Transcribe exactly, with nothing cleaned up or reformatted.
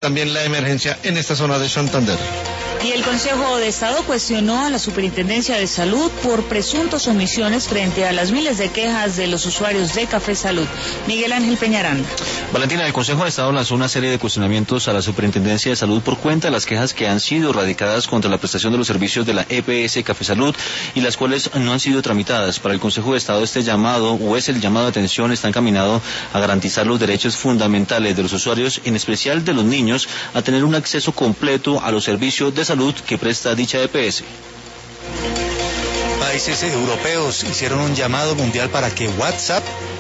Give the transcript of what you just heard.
también la emergencia en esta zona de Santander. Y el Consejo de Estado cuestionó a la Superintendencia de Salud por presuntas omisiones frente a las miles de quejas de los usuarios de Café Salud. Miguel Ángel Peñaranda. Valentina, el Consejo de Estado lanzó una serie de cuestionamientos a la Superintendencia de Salud por cuenta de las quejas que han sido radicadas contra la prestación de los servicios de la E P S Café Salud y las cuales no han sido tramitadas. Para el Consejo de Estado este llamado, o es el llamado de atención, está encaminado a garantizar los derechos fundamentales de los usuarios, en especial de los niños, a tener un acceso completo a los servicios de salud salud que presta dicha E P S. Países europeos hicieron un llamado mundial para que WhatsApp